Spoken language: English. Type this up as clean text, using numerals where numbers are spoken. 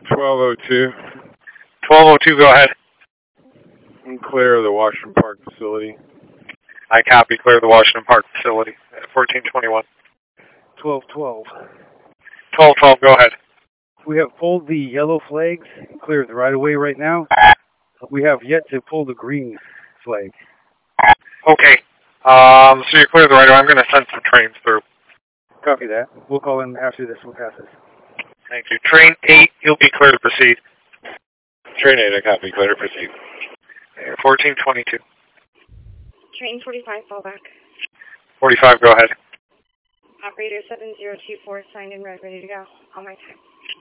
1202. 1202, go ahead. I'm clear of the Washington Park facility. I copy, clear the Washington Park facility at 1421. 1212. 1212, go ahead. We have pulled the yellow flags and cleared the right-of-way right now. We have yet to pull the green flag. Okay. So you clear the right away. I'm going to send some trains through. Copy that. We'll call in after this one passes. Thank you. Train 8, you'll be clear to proceed. Train 8, I copy, clear to proceed. 1422. Train 45, fall back. 45, go ahead. Operator 7024, signed in red, ready to go. On my time.